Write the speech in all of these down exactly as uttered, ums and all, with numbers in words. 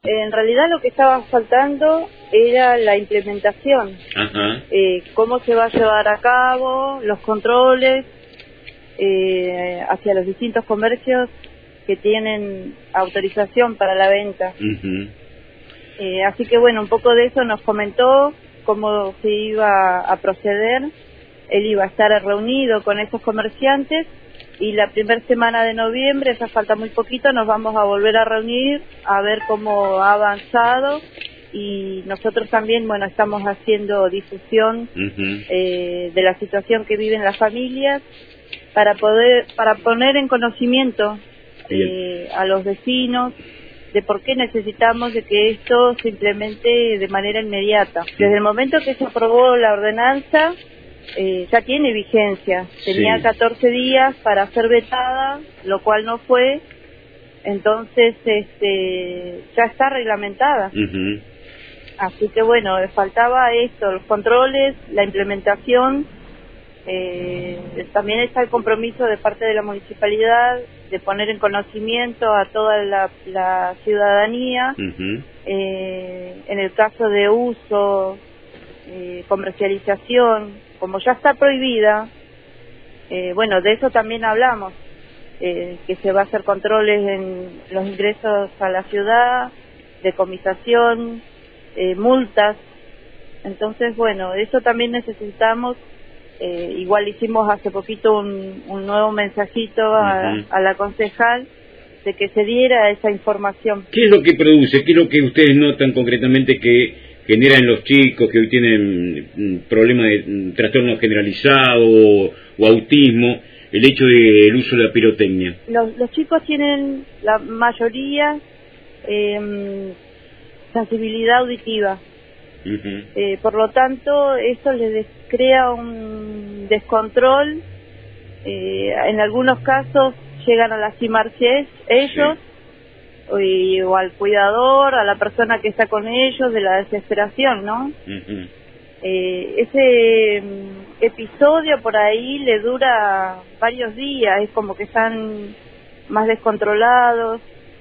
en realidad lo que estaba faltando era la implementación. Ajá. Eh, cómo se va a llevar a cabo, los controles eh, hacia los distintos comercios que tienen autorización para la venta. Uh-huh. Eh, así que bueno, un poco de eso nos comentó, cómo se iba a proceder. Él iba a estar reunido con esos comerciantes y la primera semana de noviembre, ya falta muy poquito, nos vamos a volver a reunir a ver cómo ha avanzado, y nosotros también, bueno, estamos haciendo difusión uh-huh. eh, de la situación que viven las familias para poder, para poner en conocimiento eh, a los vecinos de por qué necesitamos de que esto se implemente de manera inmediata. Desde el momento que se aprobó la ordenanza, eh, ya tiene vigencia. Tenía sí. catorce días para ser vetada, lo cual no fue. Entonces, este, ya está reglamentada. Uh-huh. Así que bueno, faltaba esto, los controles, la implementación. Eh, también está el compromiso de parte de la municipalidad de poner en conocimiento a toda la, la ciudadanía uh-huh. eh, en el caso de uso, eh, comercialización, como ya está prohibida, eh, bueno, de eso también hablamos, eh, que se va a hacer controles en los ingresos a la ciudad, decomisación, eh, multas. Entonces, bueno, eso también necesitamos. Eh, igual hicimos hace poquito un, un nuevo mensajito a, uh-huh. a la concejal de que se diera esa información. ¿Qué es lo que produce? ¿Qué es lo que ustedes notan concretamente que genera en los chicos que hoy tienen problemas de trastorno generalizado o, o autismo, el hecho del uso de la pirotecnia? Los, los chicos tienen la mayoría eh, sensibilidad auditiva. Uh-huh. Eh, por lo tanto, eso les crea un descontrol. Eh, en algunos casos llegan a lastimarse ellos, sí. o, o al cuidador, a la persona que está con ellos, de la desesperación, ¿no? Uh-huh. Eh, ese um, episodio por ahí le dura varios días, es como que están más descontrolados.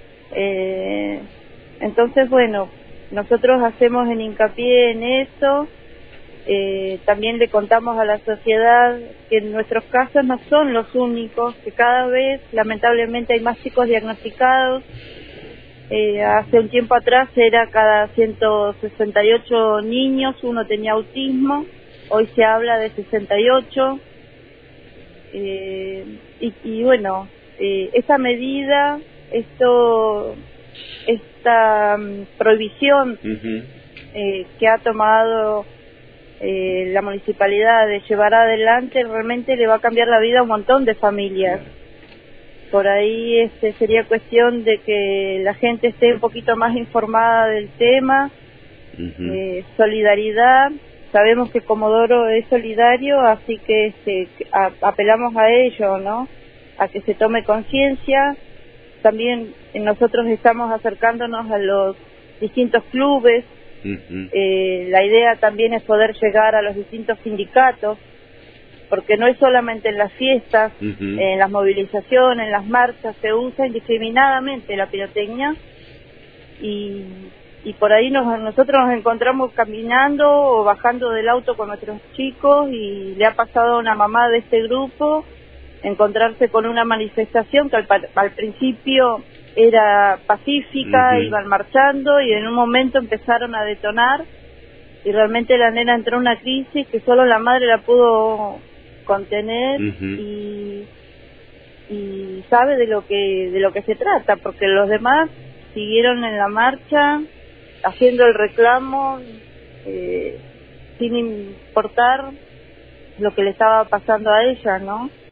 Eh, entonces, bueno, nosotros hacemos en hincapié en eso. Eh, también le contamos a la sociedad que nuestros casos no son los únicos, que cada vez lamentablemente hay más chicos diagnosticados. Eh, hace un tiempo atrás era cada ciento sesenta y ocho niños uno tenía autismo, hoy se habla de sesenta y ocho. Eh, y, y bueno, eh, esta medida, esto... esta um, prohibición uh-huh. eh, que ha tomado eh, la municipalidad de llevar adelante realmente le va a cambiar la vida a un montón de familias. Por ahí este sería cuestión de que la gente esté un poquito más informada del tema. Uh-huh. eh, solidaridad, sabemos que Comodoro es solidario, así que este, a, apelamos a ello, ¿no? A que se tome conciencia. También nosotros estamos acercándonos a los distintos clubes. Uh-huh. Eh, la idea también es poder llegar a los distintos sindicatos, porque no es solamente en las fiestas, uh-huh. en las movilizaciones, en las marchas, se usa indiscriminadamente la pirotecnia. Y, y por ahí nos, nosotros nos encontramos caminando o bajando del auto con nuestros chicos, y le ha pasado a una mamá de este grupo encontrarse con una manifestación que al, al principio era pacífica, uh-huh. iban marchando, y en un momento empezaron a detonar, y realmente la nena entró en una crisis que solo la madre la pudo contener. Uh-huh. y, y sabe de lo que de lo que se trata, porque los demás siguieron en la marcha haciendo el reclamo eh, sin importar lo que le estaba pasando a ella, ¿no?